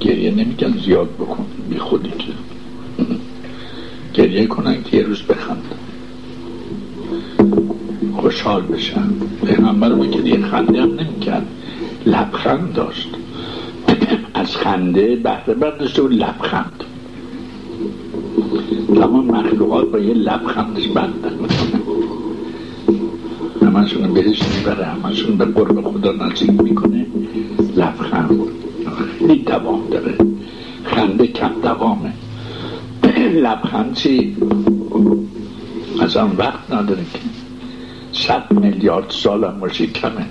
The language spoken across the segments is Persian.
گریه نمیگن زیاد بکن، بی خودی که گریه کنن که یه روز بخندن، خوشحال بشن. پیغمبر ما که دیگه خنده هم نمیکرد، لبخند داشت. از خنده بهره برداشته و لبخند. تمام مخلوقات با یه لبخندش بندن میکنه، همشون بهش میبره، همشون به قرب خدا نزدیک میکنه. لبخند خیلی دوام داره، خنده کم دوامه. لبخند چی؟ از آن وقت نداره که 100 میلیارد سال هم باشه کمه.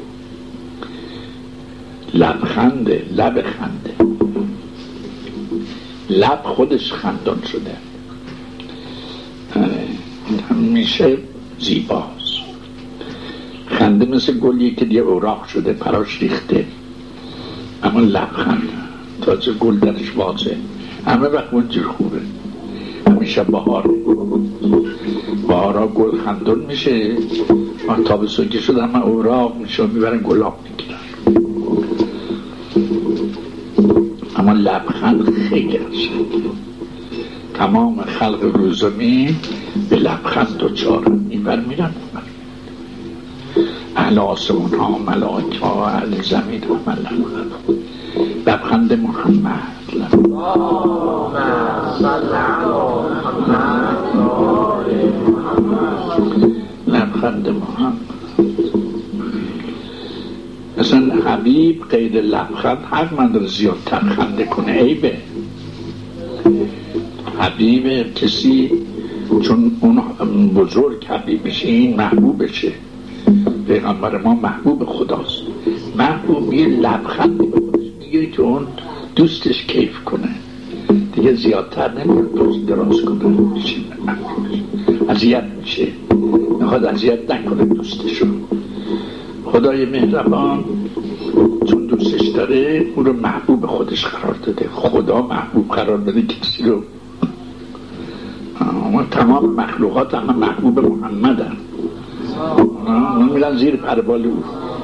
لبخنده، لب خنده، لب خودش خندان شده، همیشه زیباست. خنده مثل گلیه که دیگه اوراق شده، پراش ریخته، اما لبخند تازه گل درش واضحه، همه وقت اونجور خوبه. همیشه بهارا گل خندون میشه، تابستون که شد همه اوراق میشه، میبرن گلاب میگیرن. اما لبخند خیلی قشنگه. تمام خلق روزمی به لبخند دوچارن، اینور میرن اونور. اهل آسمون ها، ملائکه ها، اهل زمین ها، لبخند محمد. لبخند محمد. اصلا حبیب غیر لبخند حق نداره زیادتر خنده کنه، عیبه. حبیب کسی چون اون بزرگ حبیب بشه، این محبوب بشه. پیغمبر ما محبوب خداست. محبوب یه لبخند میگه که اون دوستش کیف کنه، دیگه زیادتر نمیاد دوست دراز کنه، اذیت میشه، میخواد اذیت نکنه دوستشو. خدای مهربان چون دوستش داره اون رو محبوب خودش قرار داده. خدا محبوب قرار داده کسی رو. تمام مخلوقات همه محبوب محمد هم. اون میرن زیر پربال او،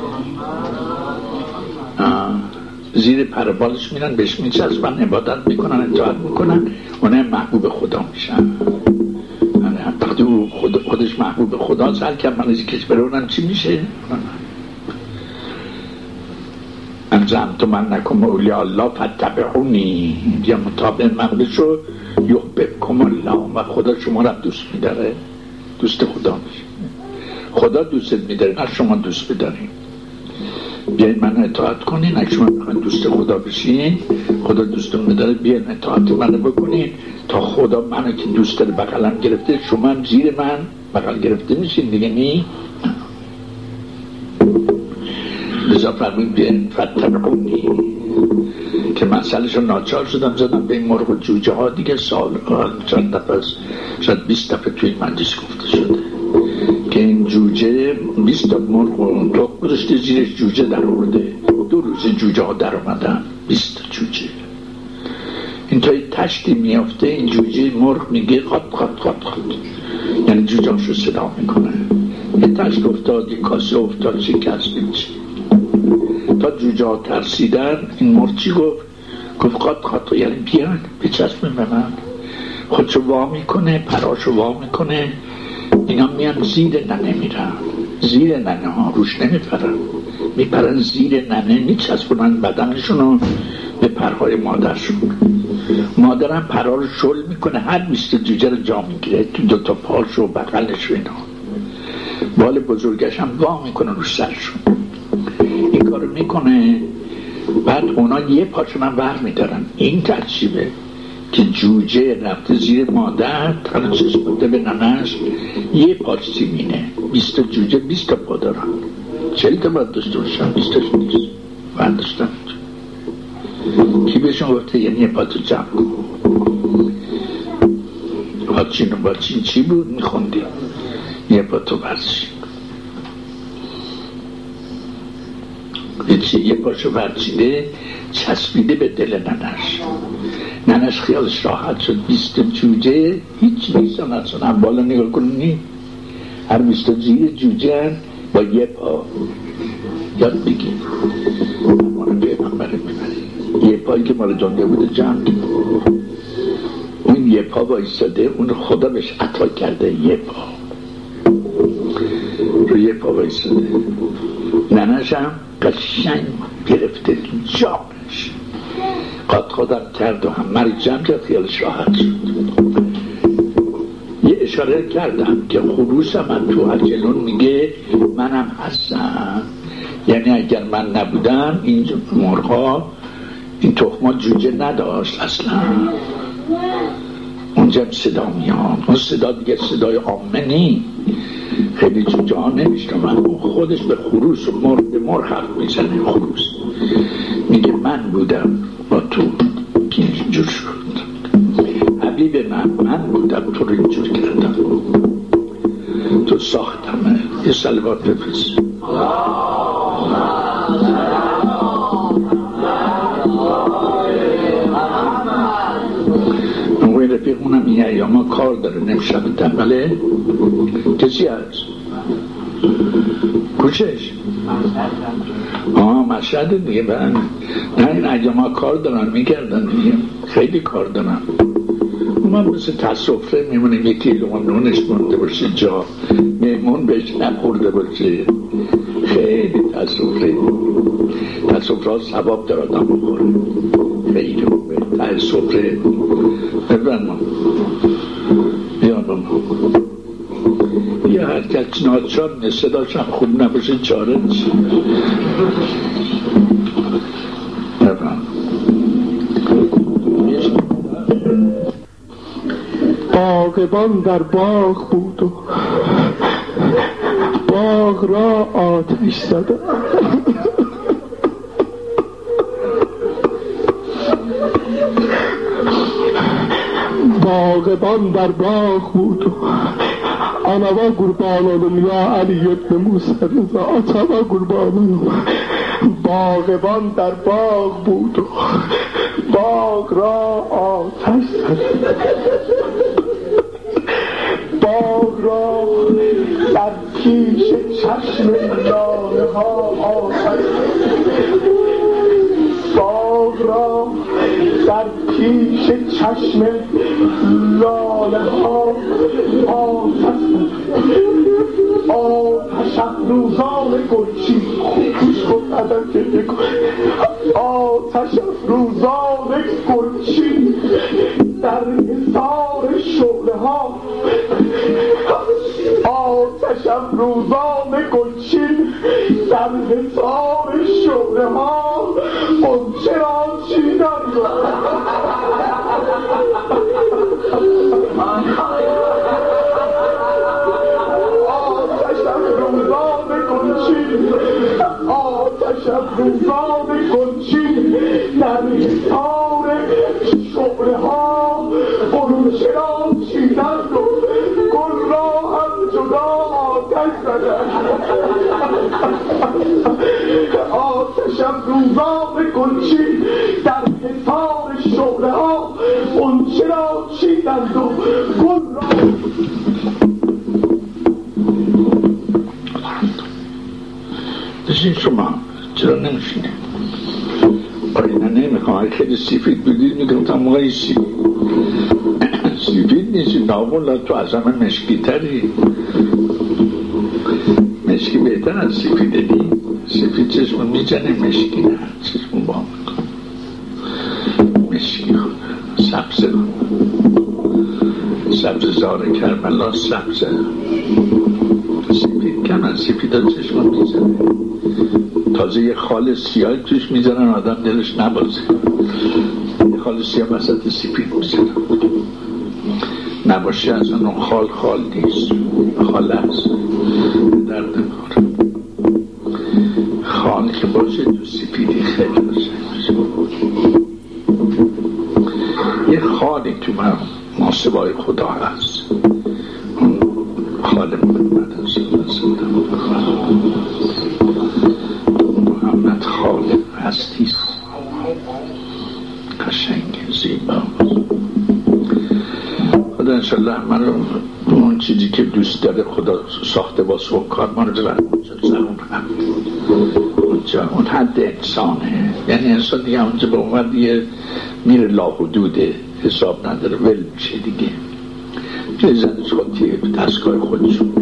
زیر پربالش میرن، بهش میچسبن، عبادت میکنن، اطاعت میکنن، اونه محبوب خدا میشن. وقتی او خودش محبوب خداست، هر که من از کش بره اونم چی میشه؟ انزمت من نکم اولیاء الله فتبعونی، یا مطابق مقدس رو یحببکم الله، و خدا شما را دوست میداره، دوست خدا میشه. خدا دوست میداره، نه شما دوست بدارین. بیاین من اطاعت کنین، اگه شما میخواین دوست خدا بشین، خدا دوستون میداره، بیاین اطاعت منو بکنین تا خدا منو که دوست داره بغلم گرفته، شما هم زیر من بغل گرفته میشین دیگه. نی لذا فرمود بیاین فتبعونی، که مسئلهشو ناچار شدم زدم به این مرغ و جوجه ها دیگه. سال چند دفعه، شاید 20 دفعه توی مجلس گفته شده که این جوجه 20 تا مرغ و تخم گذاشته زیرش، جوجه در آورده. 2 روز جوجه ها در آمدن، 20 تا جوجه. این تا یه تشتی میافته، این جوجه مرغ میگه خط خط خط خط، یعنی جوجه هاشو صدا میکنه. یه تشت افتاد، یه کاسه افتاد، شکست میشه. تا جوجه ها ترسیدن، این مرغ چی گفت خط خط، یعنی بیان بچسبن به من. خودشو وا میکنه، پراشو وا میکنه، اینا میان زیر ننه میرن، زیر ننه ها، روش نمیپرن، میپرن زیر ننه، میچسبونن بدنشونو به پرهای مادرشون. مادرم پرها رو شل میکنه، هر 20 جوجه رو جا میگیره تو 2 تا پاش و بغلش و اینا. بال بزرگش هم وا میکنه رو سرشون. این کارو میکنه، بعد اونا یه پاشون هم ور میدارن. این ترتیبه که جوجه رفته زیر مادر، تنسش بوده به ننش، یه پاش زمینه. 20 جوجه 20 تا پا دارن، 40 تا باید داشته باشن، 20 تاش نیست برداشتن. کی بهشون گفته؟ یعنی یه پا تو جمع کن. پاچین و باچین چی بود میخوندیم؟ یه پا تو برچین، یه پاشو برچیده چسبیده به دل ننش خیالش راحت شد. 20 جوجه هیچ نیستن اصلا. هم بالا نگاه کنی، هر 20 زیر جوجه با یه پا. یاد بگیم ما رو پیغمبر میبریم، یه پا پایی که مال دنیا بوده جمع کرد. اون یه پا وایستاده، اون خدا بهش عطا کرده، یه پا رو یه پا وایستاده. ننش هم قشنگ گرفته تو جامش، قد خودم کرد و هم مرگ جمع کرد، خیالش راحت شد. یه اشاره کردم که خروس من تو اجلون میگه منم هستم، یعنی اگر من نبودم این مرغا این تخما جوجه نداشت اصلا. اونجا صدا میاد، اون صدا دیگه صدای عامه نی، خیلی جوجه ها نمیشنون، اون خودش به خروس و مرغ به مرغ حرف میزنه. خروس میگه من بودم با تو که اینجور شد، حبیب من بودم تو رو اینجور کردم، تو ساختمه. یه صلوات بفرست. اون رفیقونم این ایاما کار داره، نمیشب تنبله. کسی هست؟ کوچش؟ مشهد دیگه. نه این ایاما کار دارن، میگردن دیگه، خیلی کار دارن. من مثل تصفره میمونیم، یکی لغم نونش مونده باشه جا، میمون بهش نخورده باشه. خیلی تصفره ها ثواب در آدم بخوره، خیلی خوبه. تصفره ببرم یا حرکت ناچار صداش هم خوب نباشه چاره نیست. باغبان در باغ بود و باغ را آتش زده. باغبان در باغ بود و انا و قربانم یا علی ابن موسی رضا اتا و قربانم. باغبان در باغ بود و باغ را آتش زده. باغ را در پیش چشم لاله ها آتش زده. باغ را در پیش چشم لاله ها آتش زده. آتش افروزان گلچین، خوش کن عدم که بکن. آتش افروزان گلچین در حصار شعله ها. آتش افروزان گلچین در حصار شعله ها. غنچه را چیدند. آتش افروزان گلچین در حصار شعله ها. غنچه را چیدند و گل را هم جدا آتش زدند. آتش افروزان گلچین در حصار شعله ها. غنچه را چیدند و گل را. بشین شما چرا نمیشینه؟ آینه نمیخوام. خیلی سفید بودید میگفتم موقعی سفید نیستی، نابولا تو از همه مشکی تری. مشکی بهتر از سفیده دی. سفید چشم میزنه، مشکی نه، چشم با میکن. مشکی خود سبزه سبز زاره کربلا سبزه. سفید کم از سفید ها چشم میزنه. تازه یه خال سیاه توش میزنن آدم دلش نبازه. یه خال سیاه وسط سفید میزنن، نباشه از اون خال نیست، خال هست درد میخوره. خال که باشه تو سفیدی خیلی باشه. یه خالی تو محاسبای خدا هست، اون خال محمد محمد خال هستیست، قشنگ زیبا. خدا انشالله من رو اون چیزی که دوست داره خدا ساخته با سوکار ما رو ببرم اونجا زمون هم. اون اونجا، اون حد انسانه. یعنی انسان دیگه اونجا به اون دیگه میره لاحدوده، حساب نداره، ول میشه دیگه، توی زنش خودی دستگاه خودشون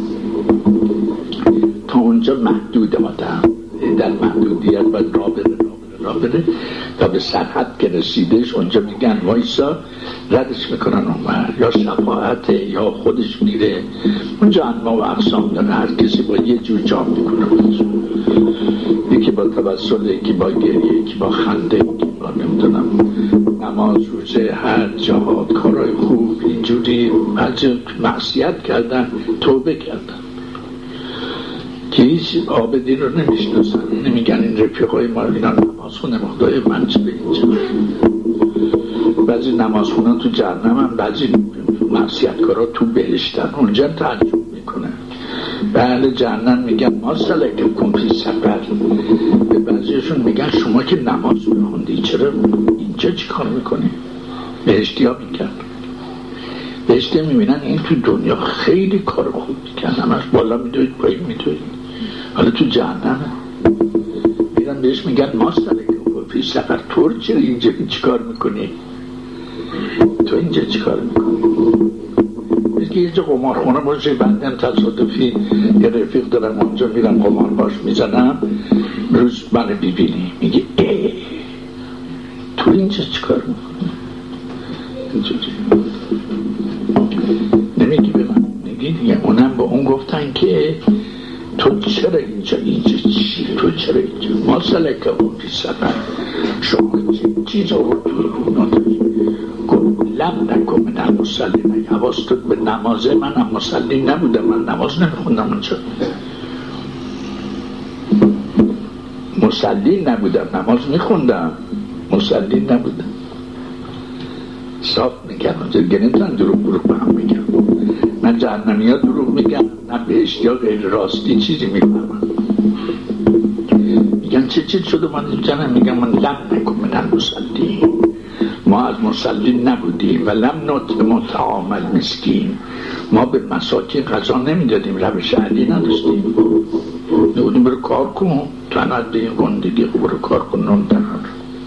تا اونجا محدود آدم در محدودیت باید را بره تا به سرحد که رسیدش اونجا میگن وایسا، ردش میکنن اونور، یا شفاعت یا خودش میره اونجا. انواع و اقسام داره، هر کسی با یه جور جام میکنه، یکی با تبسل، یکی با گریه، یکی با خنده، یکی با نمیدونم نماز، روزه، هر جهاد، کارهای خوب اینجوری. بعضی معصیت کردن توبه کردن که هیچ عابدی رو نمیشناسن، نمیگن این رفیقای ما اینا نماز خونه خدای من چه به اینجا. بعضی نماز خونه تو جهنم هم، بعضی معصیتکارا تو بهشتن، اونجا تعجب میکنه. به اهل جهنم میگن ما سلککم فی سقر، به بعضیشون میگن شما که نماز میخوندی چرا اینجا چی کار میکنی؟ بهشتی ها میگن، بهشتی میبینن این تو دنیا خیلی کار خوب میکن، همش بالا میدوید پایین میدوید، حالا تو جهنم میرن بهش میگن ما سلککم فی سقر، تو چرا اینجا چی کار میکنی؟ تو اینجا چی کار میکنی؟ میگه یه جا قمارخونه باشه، بندم تصادفی یه رفیق دارم اونجا میرم قمار باش میزنم، روز منو ببینی میگه تو اینجا چی کار میکنی؟ اینجوری نمیگی به من، میگی دیگه اونم با اون گفتن که تو چرا اینجا چی؟ تو چرا اینجا؟ ما سلککم فی سقر، شما چیز آورد تو لم نکن من المصلین، حواستت به نمازه، من هم مصلی نبودم، من نماز نمیخوندم اونجا، مصلی نبودم، نماز میخوندم، مصلی نبودم. صاف میگن اونجا، گنیدن دروغ به هم میگن، نه جهنمی ها دروغ میگن نه بهشتی ها غیر راستی چیزی میفهمن. میگن چه چیز شده من اینجا؟ میگن من لم نکن من المصلین، ما از مسلین نبودیم و لم نطعم طعام المسکین، ما به مساکین غذا نمیدادیم، روش علی نداشتیم، نبودیم برو کار کن، تنت به این گندگی برو کار کن، نون تنر.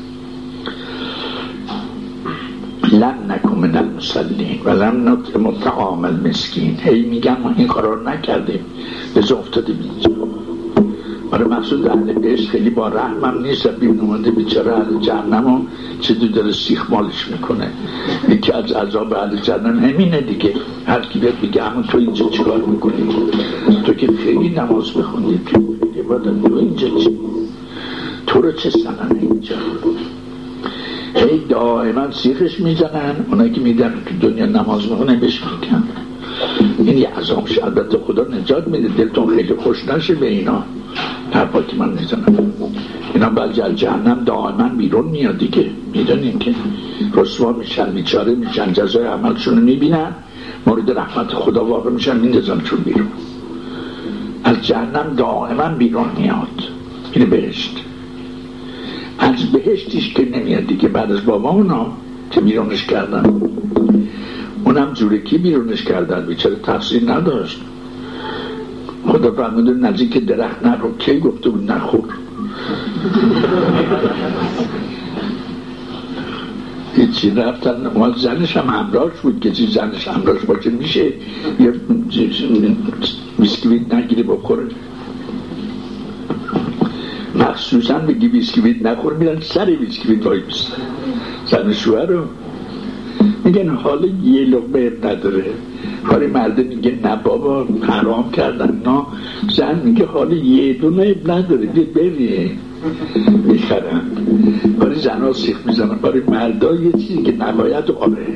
لم نکن من المسلین و لم نطعم طعام المسکین، هی میگن ما این کارا رو نکردیم بذار افتادیم اینجا. برای مقصود اهل بهشت خیلی با رحمم نیست، ببین اومده بیچاره اهل جهنمو چه داره سیخ مالش میکنه. یکی از عذاب اهل جهنم همینه دیگه، هر کی بیاد بگه همون تو اینجا چیکار میکنی؟ تو که خیلی نماز بخوندی، تو خیلی عبادت، تو اینجا چی؟ تو رو چه سنن اینجا؟ هی دائما سیخش میزنن. اونایی که میدن تو دنیا نماز میخونه بهش میگن این یه عذابش. البته خدا نجات میده، دلتون خیلی خوش نشه به اینا حرفا که من میزنم. اینا بعد از جهنم دائما بیرون میاد دیگه، میدونین که رسوا میشن، بیچاره میشن، جزای عملشون میبینن، مورد رحمت خدا واقع میشن، میندازنشون بیرون. از جهنم دائما بیرون میاد، این بهشت. از بهشتیش که نمیاد دیگه بعد از بابا اونا که بیرونش کردن، اونم جورکی بیرونش کردن، بیچاره تفسیر نداشت. خدا فرموده نزدیک درخت نرو، کی گفته بود نخور؟ هیچی رفتن. ما زنش هم همراهش بود، کسی زنش همراهش باشه میشه یه بیسکویت نگیره بخوره، مخصوصا بگی بیسکویت نخور، میرن سر بیسکویت وای بیستن. زن شوهر رو میگن حالا یه لقمه نداره، کاری مرده میگه نه بابا حرام کردن، نه زن میگه حالا یه دونه نداره بری میخرن. کاری زن ها سیخ میزنن، کاری مردا یه چیزی که نباید آره.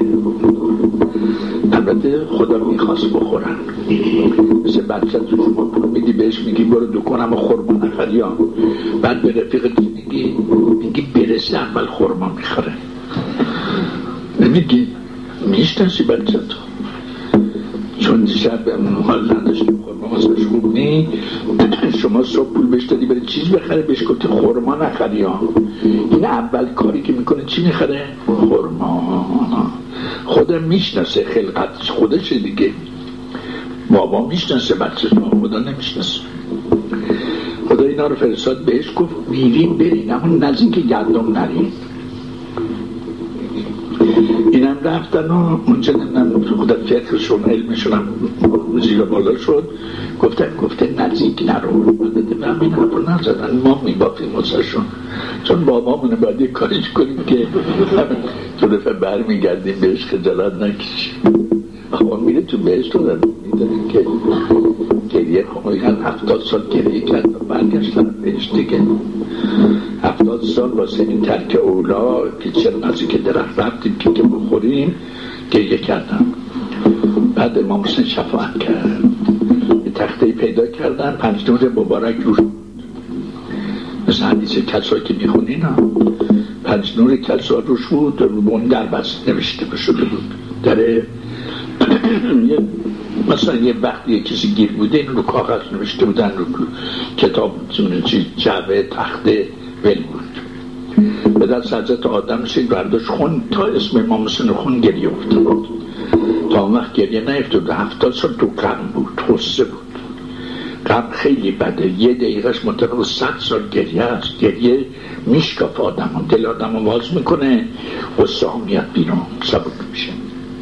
البته خدا میخواست بخورن، مثل بچه تو شما پول میدی بهش میگی برو دکانم خورما نخری، بعد به رفیقت میگی برسه اول خورما میخوره، نمیگی میشناسی بچه تو، چون دیشب به اون حال نداشتیم خورما واسش خوب نی، شما صبح پول بهش دادی بره چیز بخره، بهش گفتی خورما نخری. این اول کاری که میکنه چی میخره؟ خورما. خدا میشناسه خلقت خودشه دیگه، بابا میشناسه بچه، خدا نمیشناسه. خدا خدا اینا رو فرستاد بهش، گفت میرین برین اما نزدیک که گندم نرین. اینم رفتن و اونجا خدا فکرشون علمشون هم زیر بالا شد، گفته نزدیک نرو. به همین حرف رو نزدن، ما میبافیم واسهشون، چون بابامونه باید یک کاریش کنیم که تو دفعه برمیگردیم بهش خجالت نکشیم. آقا میره تو بهشت رو میدونیم که گریه خواهیان 70 سال گریه کرد و برگشتن بهشت دیگه. 70 سال واسه این ترک اولا که چرا نزدیک درخت رفتیم که بخوریم گریه کردم. بعد امام حسین شفاعت کرد، یه تخته پیدا کردن 5 نور مبارک روش، مثل حدیث کسا که میخونین 5 نور کسا روش بود، اون در بست نوشته بشده بود داره. مثلا یه وقتی یه کسی گیر بوده این رو کاغذ نوشته بودن، رو کتاب جعبه تخته ول بود. به دست حضرت آدم شید برداشت خون تا اسم امام حسین خون گریه افتاد. تا اون وقت گریه نیفتاد. 70 سال تو غم بود، غصه بود. غم خیلی بده، یه دقیقهش منطقه 100 سال گریه است. گریه میشکاف آدم، دل آدم رو باز میکنه، غصه ها میاد بیرون، سبک میشه.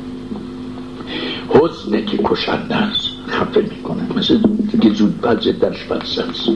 حزنه که کشنده است، خفه میکنه، مثل دیگه زودپز درش بلسه است.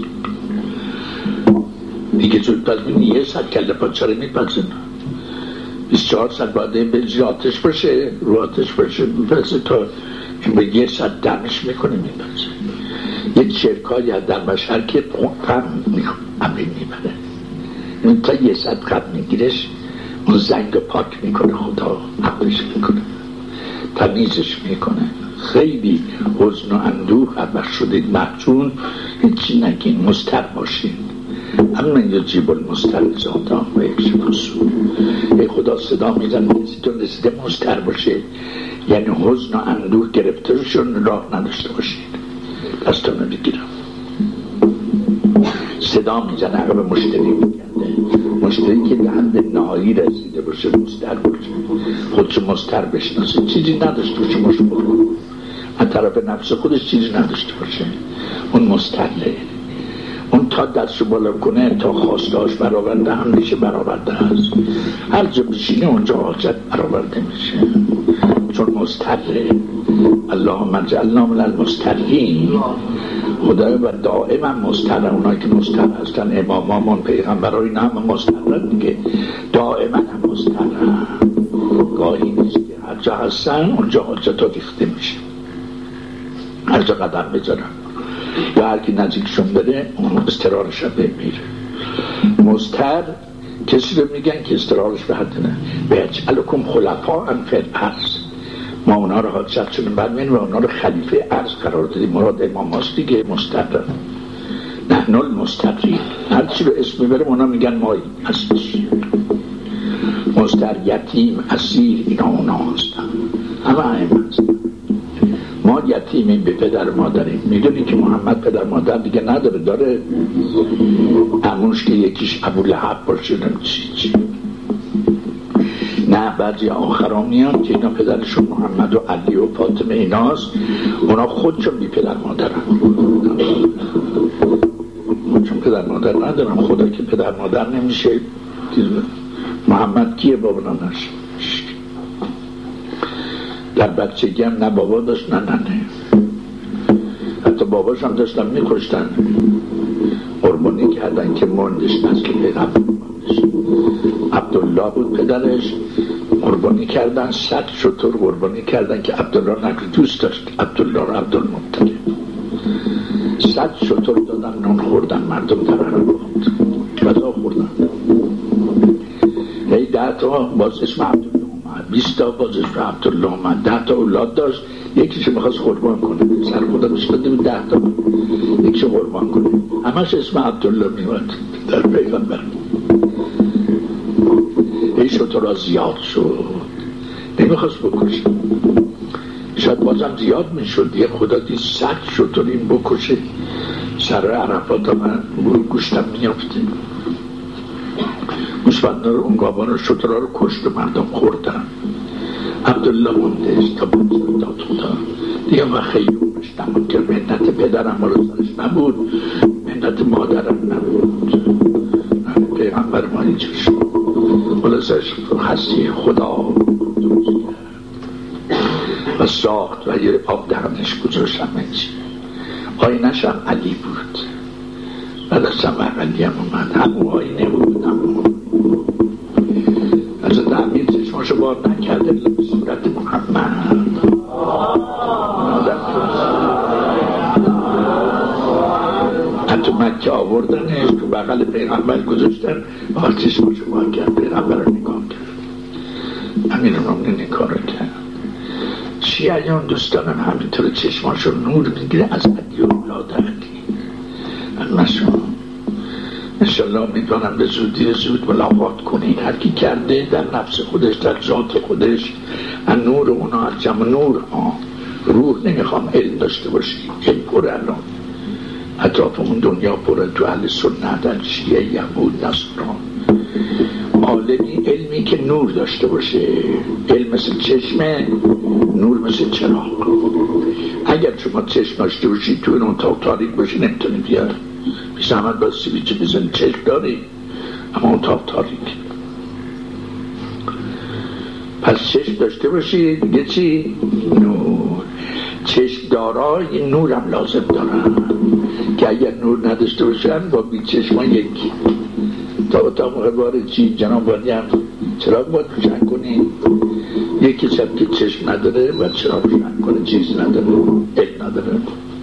دیگه زودپز یه 100 کله پاچه رو میپزن، 24 ساعت باید به زیر آتش باشه، رو آتش باشه میپزه تا این به یه 100 دمش میکنه میپزه. یه چرکایی از در بشر که غم امری میبره، تا یه 100 غم میگیرش، اون زنگ پاک میکنه، خدا حفظش میکنه، تمیزش میکنه. خیلی حزن و اندوه عبر شدید محجون، هیچی نگین، مضطر باشید. اما یجیب المضطر اذا دعا و یکشف السوء. ای خدا صدا میزن کسیتون رسیده مضطر باشه، یعنی حزن و اندوه گرفترشون راه نداشته باشید، دستان رو بگیرم. صدا میزن عقب مشتری میگرده، مشتری که به حد نهایی رسیده باشه مضطر باشه، خودشو مضطر بشناسه، چیزی نداشته باشه مشغول از طرف نفس خودش، چیزی نداشته باشه، اون مضطره. اون تا دستشو بالا کنه تا خواستهاش برآورده هم میشه، برآورده هست. هر جا بشینه اونجا حاجت برآورده میشه، چون مضطره. اللهم اجعلنا من المضطرین. خدای و دائما مضطر. اونایی که مضطر هستن امامامون پیغمبرای نه هم مضطر دیگه، دائما هم مضطر. گاهی نیست که هر جا هستن اونجا حاجت ها ریخته میشه، هر جا قدم بذارن یا هر کی نزدیکشون بره اون استرارش رو بمیره. مضطر کسی رو میگن که استرارش به حد نه. بیجعلکم خلفاء فی الارض، ما اونا رو حاجت شدیم برمین و اونا رو خلیفه ارض قرار دادیم. مراد امام هاست دیگه، مضطر. نحن المضطرین، هر چی رو اسم میبرم اونا میگن مایی هستش. مضطر، یتیم، اسیر، اینا اونا هستن، همه هستن. ما یتیمیم به پدر مادریم. میدونی که محمد پدر مادر دیگه نداره، داره همونش که یکیش ابولهب باشه چی. نه بعضی آخرام میان که اینا پدرشون محمد و علی و فاطمه ایناست، اونا خودشون بی پدر مادرن، چون پدر مادر ندارن. خدا که پدر مادر نمیشه. محمد کیه؟ بابا نش در بچگی هم نه بابا داشت نه ننه، حتی باباش هم داشتن میکشتن، قربانی کردن که مندش نسل پیغمبر مندش. عبدالله بود پدرش، قربانی کردن 100 شتر قربانی کردن که عبدالله نکر دوست داشت، عبدالله رو عبدالمطلب. 100 شتر دادن، نون خوردن، مردم تبرک بود، غذا خوردن. هی 10 تا باز اسم عبدالله اومد، 20 تا باز اسم عبدالله اومد، 10 تا اولاد داشت، یکیشو میخواست قربان کنه، سر خدا بشکده بود 10 تا یکیشو قربان کنه، همش اسم عبدالله میومد در پیغمبر. هی شترها زیاد شد، نمیخواست بکشه، شاید بازم زیاد میشد. یه خدا دید 100 شتر این بکشه، سر عرفات من گوشتم میافته. گوشبندان اون گابان و شترها رو کشت و مردم خوردن. عبدالله موندهش تا بزرگ داد خدا دیگه. و خیلی سرش نبود که منت پدرم بالا سرش نبود، منت مادرم نبود. پیغمبر ما اینجور شد بالا سرش هستی خدا و ساخت و یه آب دهنش گذاشتم اینجی. آینش هم علی بود، بعد از هم علی هم اومد، همون آینه بود، همون از امیر چشماشو بار نکرده به صورت محمد حتی مکه آوردنش تو بغل پیغمبر گذاشتن، آقا چشماشو بار کرد، پیغمبر رو نگاه کرد، امیر رو این کار رو کرد. شیعیان دوستانم همینطور چشماشو نور میگیره از علی و اولاد علی. نشون انشالله میدونم به زودی زود ملاقات کنید. هر کی کرده در نفس خودش، در ذات خودش، از نور اونا، از جمع نور ها. روح نمیخوام علم داشته باشی، علم پر الان اطراف اون دنیا پره، تو اهل سنت، در شیعه، یهود، نصران. عالمی علمی که نور داشته باشه، علم مثل چشمه، نور مثل چراغ. اگر شما چشم داشته باشید تو این اتاق تاریک باشه نمیتونی بیار، بی زحمت باید سویچ بزنی، چشم داری اما اتاق تاریک. پس چشم داشته باشید دیگه چی؟ نور. چشم دارای نور هم لازم دارن که اگر نور نداشته باشن با بی چشم ها یکی. تا اتاق مقدار چی جناب ولی هم چراغ باید روشن کنی، یکی شب که چشم نداره باید چراغ روشن کنه، چیز نداره، علم نداره.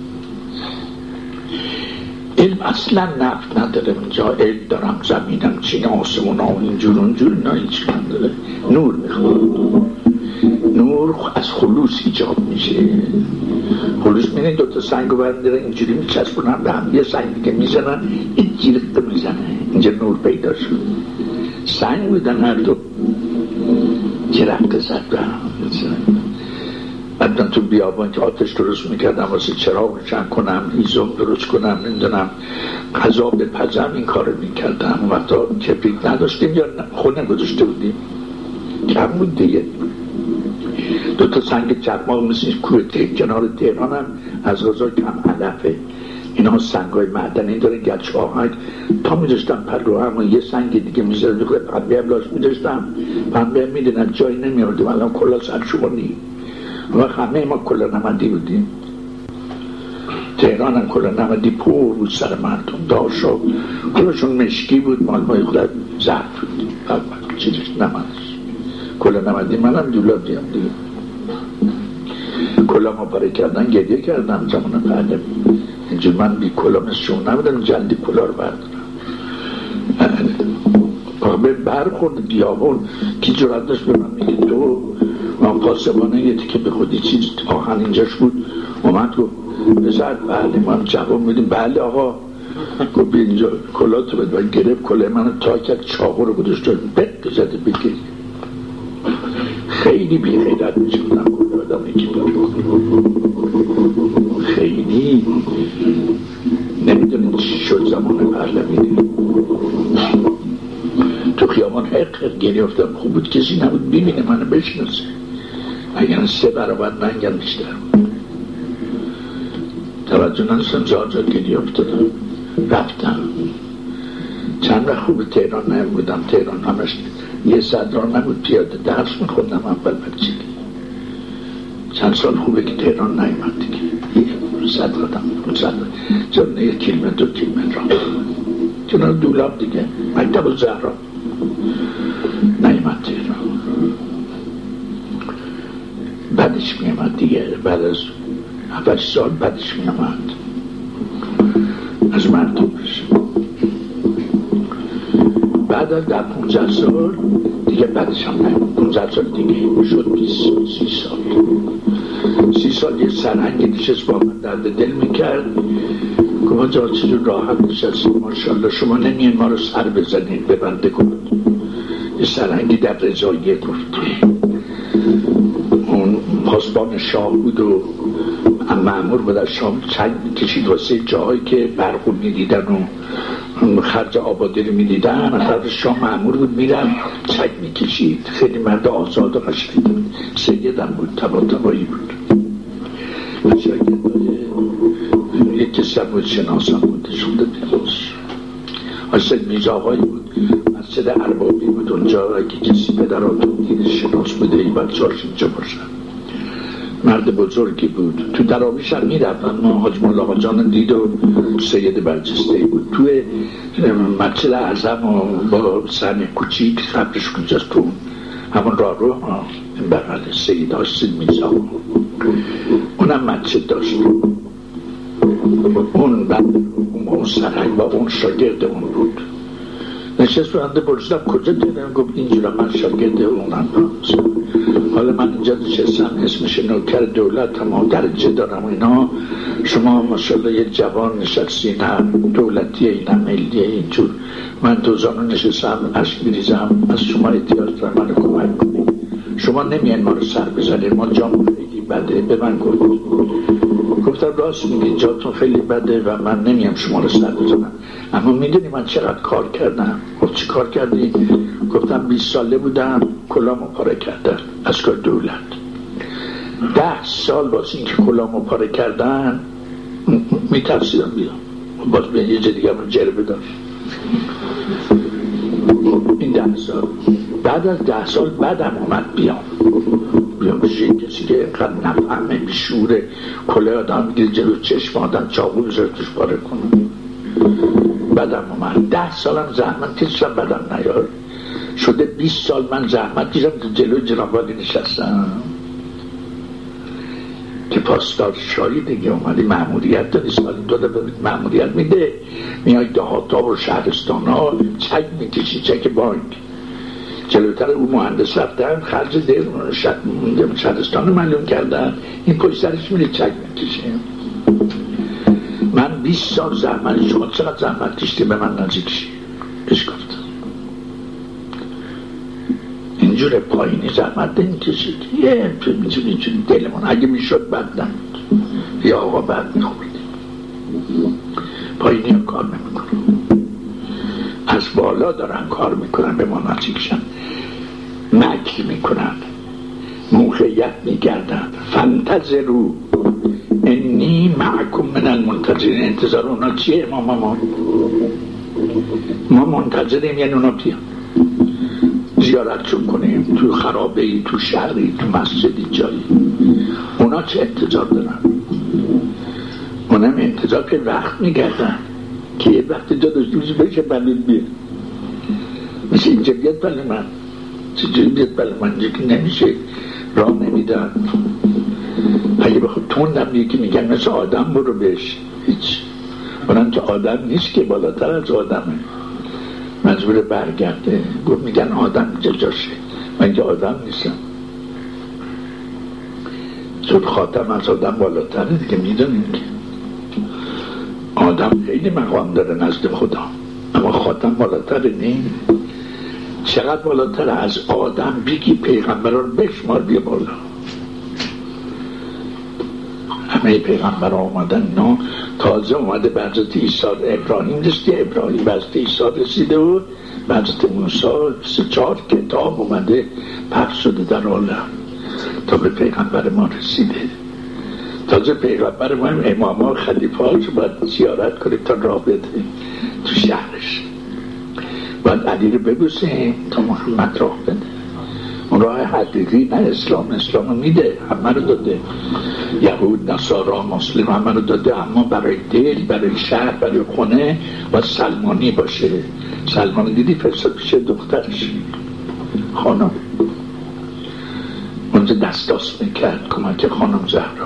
علم اصلا نفت نداره، جا علم دارم، زمینم چین، آسمون ها اینجور اونجور، نه هیچ نداره. نور میخواد. نور از خلوص ایجاد میشه. خلوص میگه دوتا سنگ رو برمیدارن اینجوری میچسبونن به هم، یه سنگی که میزنن این جیرقه میزنه، اینجا نور پیدا شد. سنگ بودن هر دو، جیرقه زد به هم. بعد من تو بیابان که آتش درست میکردم واسه چراغ روشن کنم، هیزم درست کنم، نمیدونم غذا بپزم، این کار میکردم. اون وقتا کبریت نداشتیم یا خونه گذاشته بودیم، کم بود دیگه. دوتا سنگ چرماق مثل کوه کنار تهران هم از غذا کم علفه، اینا سنگ های معدنی داره، گچ آهنگ تا میداشتم پلو هم، یه سنگ دیگه میزرد میخواه پنبه هم لاش میداشتم، پنبه هم میدونن جایی نمیاردیم. الان کلا سرشونی و همه ما کلا نمدی بودیم. تهران هم کلا نمدی پر بود سر مردم داشت و کلاشون مشکی بود، مالمای خودت زرد بود، چیزش نمدش کلا نمدی. منم دولابی هم دیگه کلا ما پاره کردن گریه کردم زمان بعدم. اینجور من بی کلا مثل شما نبودم جلدی کلا رو بردارم. به برخورد بیابون کی جرأت داشت به من میگه تو پاسبانه یه تیکه به خودی چیز آهن اینجاش بود، اومد گفت بزرد بله ما هم جواب میدیم بله آقا، گفت بی اینجا کلا تو بده و گرفت کلا منو تا کرد، چاقو رو گذاشت بد زده بگیری. خیلی بی غیرت میشونم کلا آدمی که خیلی نمیدونید چی شد زمان پهلوی. تو خیابان حق گریه افتادم، خوب بود کسی نبود ببینه منو بشناسه، اگر 3 برابر منگم بیشتر توجه نداشتم. جا گریه افتادم رفتم. چند وقت خوب تهران نبودم، تهران همش یه صدران نبود، پیاده درس میخوندم اول بچگی. چند سال خوبه که تهران نیامد دیگه، صدرادم چون 1 کیلومتر 2 کیلومتر راه کنار دولاب دیگه، مکتب الزهرا نیامد تهران. بعدش میامد دیگه، بعد از 7 سال بعدش میامد از مردمش. بعد از 15 سال دیگه بعدش هم نیامد. 15 سال دیگه شد 30 سال یه سرهنگی نشست با من درد دل میکرد. گفت جا چجور راحت نشستید ماشاءالله، شما نمیان ما رو سر بزنید ببنده کنید. یه سرهنگی در رضاییه گفت، اون پاسبان شاه بود و مأمور بود از شام چنگ کشید واسه جایی که برخون میدیدن و خرج آبادی رو میدیدن. از شاه مأمور بود میرم چنگ میکشید. خیلی مرد آزاد و قشنگ بود، سیدم بود، تبایی بود. شاگردای سمود شناسان بوده شده بیموش حاجی میرزا آقایی بود، مسجد اربابی بود اونجا، اگه کسی پدراتون دیده شناس بوده ای بچه‌هاش اینجا باشن. مرد بزرگی بود. تو دراویش هم میرفتن. ما حاج مولا آقا جان دید و سید برجسته بود توی مسجد اعظم و با سن کوچیک قبرش کجاست تو همون راه رو این بغل سید هاشتید میرزا اونم مسجد داشت. اون بعد اون سرنگ با اون شاگرد اون بود. نشست بنده پرسیدم کجا دیدم؟ گفت اینجا من شاگرد اونم هست. حالا من اینجا نشستم اسمش نوکر دولت هم درجه دارم اینا، شما ماشاءالله یه جوان نشستین هم دولتیه این هم ملیه اینجور، من دوزانو نشستم اشک میریزم، از شما احتیاج دارم منو کمک کنید، شما نمیان ما رو سر بزنید، ما جامون خیلی بده. به من گفتم راست میگی جاتون خیلی بده و من نمیم شما رو سر بزنم، اما میدونی من چقدر کار کردم؟ گفت چی کار کردی؟ گفتم 20 ساله بودم کلامو پاره کردن از کار دولت. 10 سال واسه اینکه کلامو پاره کردن میترسیدم بیام باز به یه جا دیگه من جربه داشت. این 10 سال بعد از 10 سال بعدم اومد بیام بشه کسی که اینقدر نفهمه بیشوره کله آدم میگیره جلو چشم آدم چاقو بذاره توش پاره کنه. بعدم اومد 10 سالم زحمت کشیدم بعدم نیار شده 20 سال من زحمت کشیدم تو جلو جناب عالی نشستم که پاسدار شاهی دیگه اومدی مأموریت دادی سالی 2 دفعه مأموریت میده، میای دهاتا و شهرستان ها چک میکشی چک بانک. جلوتر اون مهندس رفتن خرج شهرستان رو معلوم کردن، این پشت سرش میره چک میکشه. من 20 سال زحمت، شما چقدر زحمت کشتی به من نزدیک شی؟ اش گفتم اینجور پایینی زحمت نمیکشید، یه میتونی دلمون اگه میشد بد نمید یا آقا بد میخوردیم. پایینی هم کار نمیکنم، از بالا دارن کار میکنن به ما نزدیکشن، مکر میکنن، موقعیت میگردن. فانتظروا انی معکم من المنتظرین. انتظار اونا چیه؟ ما منتظریم یعنی اونا بیان زیارتشون کنیم تو خرابه ای تو شهری تو مسجدی جایی. اونا چه انتظار دارن؟ اونم انتظار که وقت میگردن که یه وقت جا داشته بشه بشه بلید بیاد مثل اینجا بیاد بله من چجوری بیاد بله من اینجا که نمیشه راه نمیدن. اگه بخواد توندم یکی میگن مثل آدم برو بهش هیچ، اونم که آدم نیست که بالاتر از آدمه مجبور برگرده. گفت میگن آدم اینجا جاشه، من که آدم نیستم. زود خاتم از آدم بالاتره دیگه، میدونیم که آدم خیلی مقام داره نزد خدا اما خاتم بالاتره نیم. چقدر بالاتره از آدم بگی پیغمبران بشمار بیا بالا. همه پیغمبر آمدن اینا تازه اومده به حضرت عیسی ابراهیم رسیده، ابراهیم به حضرت عیسی رسیده و به حضرت موسی 3-4 کتاب اومده پخش شده در عالم تا به پیغمبر ما رسیده. تازه پیغمبر ما هم امام ها خلیفه هاش باید زیارت کنیم تا راه بده تو شهرش، باید علی رو ببوسیم تا محمد راه بده. اون راه حقیقی نه اسلام میده، همه رو داده، یهود نصارا مسلم همه رو داده، اما برای دل برای شهر برای خونه باید سلمانی باشه. سلمان دیدی فرستاد پیش دخترش خانم اونجا دستاس میکرد کمک خانم زهرا.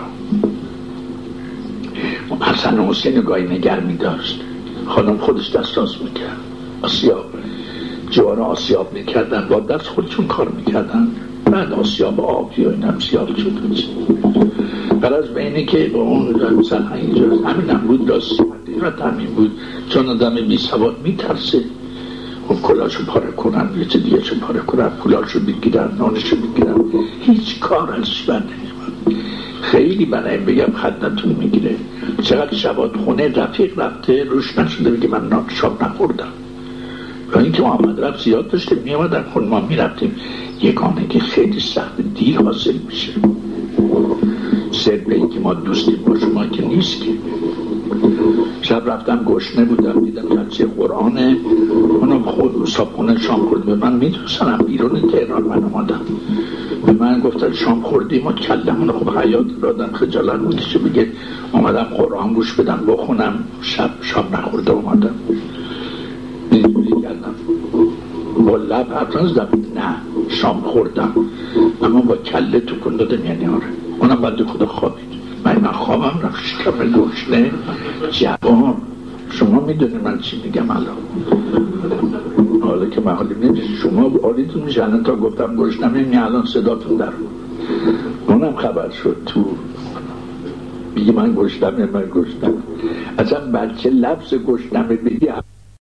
حسن و حسین گاهی نگر میداشت، خانم خودش دستاس میکرد. آسیاب جوان آسیاب میکردن با دست خودشون کار میکردن، بعد آسیاب آبی و این هم سیاب شد. برای از بینه که با اون مثلا اینجا همین هم بود راستی همین بود، چون آدم بی سواد میترسه خب کلاشو پاره کنن یه چه دیگه شو پاره کنن، پولاشو بگیرن نانشو بگیرن، هیچ کار ازش بر نمیاد. خیلی بنایم بگم خدنتون میگیره. چقدر شبات خونه رفیق رفته روش نشده بگه من شاب نخوردم، و اینکه محمد رفت زیاد داشته میامدن خون ما میرفتیم. یگانه که خیلی سخت دیر حاصل میشه. سر به اینکه ما دوستیم با شما که نیست که شب رفتم گشنه بودم، دیدم جلسه قرآنه، اونم خود صابخونه شام خورد. به من میدونستم بیرون تهران من اومدم، به من گفتن شام خوردیم و کلمون خب حیات دادم، خجالت بودیشه بگه اومدم قرآن گوش بدم بخونم، شام نخورده اومدم. اینجوری کردم با لب حرف نزدم، نه شام خوردم اما با کله تکون دادم، یعنی آره. اونم بعد خدا خوابید، من خوابم رفت شکم گشنه. جوان شما میدونی من چی میگم الان، حالا که من حالی نمیشه شما حالیتون میشه الان تا گفتم گشنم این الان صداتون در اونم خبر شد تو بگی من گشنم. اصلا بچه لفظ گشنم بگی